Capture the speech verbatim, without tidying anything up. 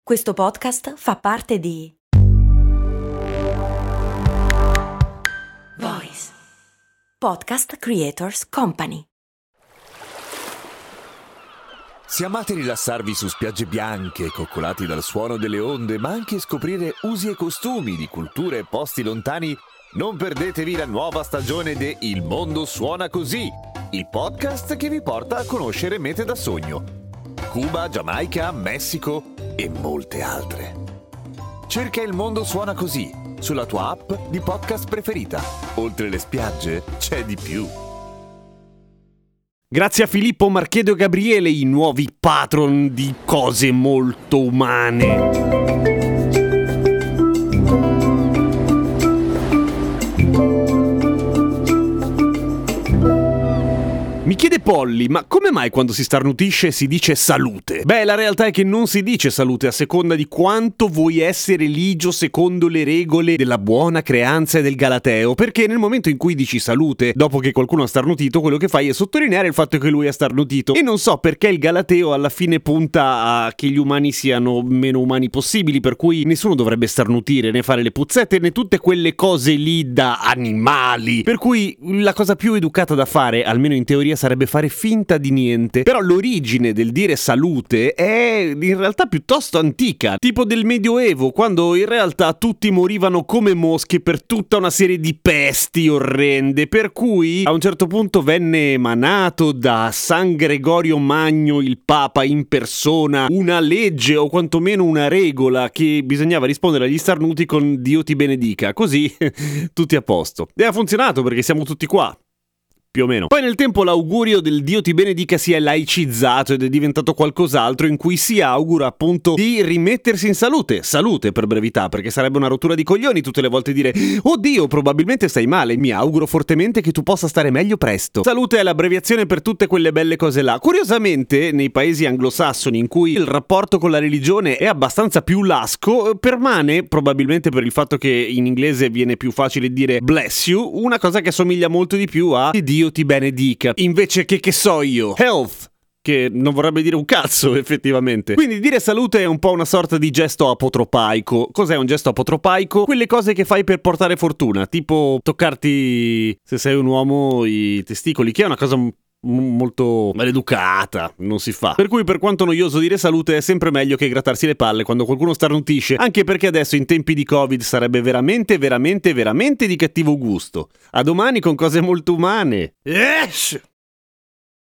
Questo podcast fa parte di Voice Podcast Creators Company. Se amate rilassarvi su spiagge bianche, coccolati dal suono delle onde, ma anche scoprire usi e costumi di culture e posti lontani, non perdetevi la nuova stagione de Il mondo suona così, il podcast che vi porta a conoscere mete da sogno. Cuba, Giamaica, Messico e molte altre. Cerca Il mondo suona così sulla tua app di podcast preferita. Oltre le spiagge c'è di più. Grazie a Filippo, Marchedo e Gabriele, i nuovi patron di cose molto umane. Mi chiede Polly, ma come mai quando si starnutisce si dice salute? Beh, la realtà è che non si dice salute a seconda di quanto vuoi essere ligio secondo le regole della buona creanza e del galateo, perché nel momento in cui dici salute, dopo che qualcuno ha starnutito, quello che fai è sottolineare il fatto che lui ha starnutito. E non so perché il galateo alla fine punta a che gli umani siano meno umani possibili, per cui nessuno dovrebbe starnutire, né fare le puzzette, né tutte quelle cose lì da animali. Per cui la cosa più educata da fare, almeno in teoria, sarebbe fare finta di niente. Però l'origine del dire salute è in realtà piuttosto antica, tipo del Medioevo, quando in realtà tutti morivano come mosche per tutta una serie di pesti orrende, per cui a un certo punto venne emanato da San Gregorio Magno, il Papa in persona, una legge o quantomeno una regola che bisognava rispondere agli starnuti con Dio ti benedica, così tutti a posto. E ha funzionato perché siamo tutti qua. Più o meno. Poi nel tempo l'augurio del Dio ti benedica si è laicizzato ed è diventato qualcos'altro in cui si augura appunto di rimettersi in salute. Salute per brevità, perché sarebbe una rottura di coglioni tutte le volte dire oddio, probabilmente stai male, mi auguro fortemente che tu possa stare meglio presto. Salute è l'abbreviazione per tutte quelle belle cose là. Curiosamente, nei paesi anglosassoni in cui il rapporto con la religione è abbastanza più lasco, permane, probabilmente per il fatto che in inglese viene più facile dire bless you, una cosa che assomiglia molto di più a Dio ti benedica, invece che che so io, health, che non vorrebbe dire un cazzo effettivamente. Quindi dire salute è un po' una sorta di gesto apotropaico. Cos'è un gesto apotropaico? Quelle cose che fai per portare fortuna, tipo toccarti, se sei un uomo, i testicoli, che è una cosa m- molto maleducata, non si fa. Per cui per quanto noioso dire salute è sempre meglio che grattarsi le palle quando qualcuno starnutisce, anche perché adesso in tempi di Covid sarebbe veramente veramente veramente di cattivo gusto. A domani con cose molto umane. Esh!